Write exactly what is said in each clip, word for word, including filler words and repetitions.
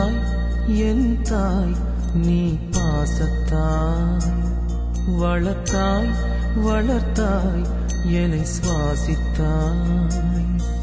சுமந்தாய் என் தாய் நீ பாசத்தாய், வளர்த்தாய் வளர்த்தாய் என்னை சுவாசித்தாய்.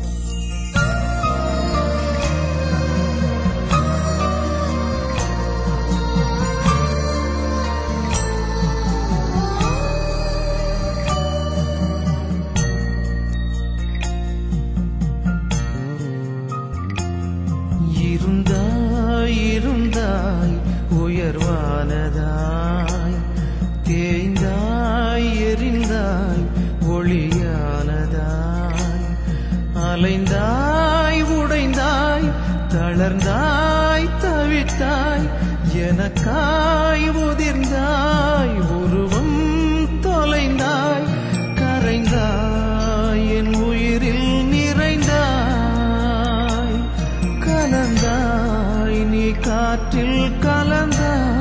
இருந்தாய் இருந்தாய் உயர்வானதாய், தேய்ந்தாய் எரிந்தாய் ஒளியானதாய், அலைந்தாய் உடைந்தாய் தளர்ந்தாய் தவித்தாய், எனக்காய் உதிர்ந்தாய் உருவம் தொலைந்தாய், கரைந்தாய் என் உயிரில் நிறைந்தாய், கலந்தாய் நீ காற்றில் கலந்தாய்.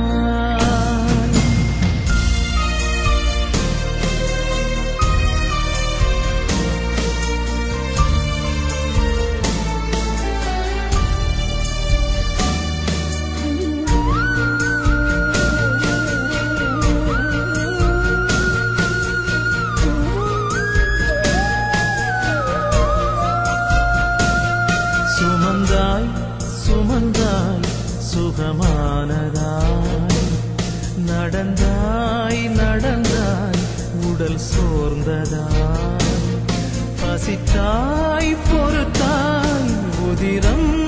சுமந்தாய் சுமந்தாய் சுகமானதாய், நடந்தாய் நடந்தாய் உடல் சோர்ந்ததாய், பசித்தாய் பொறுத்தாய் உதிரம்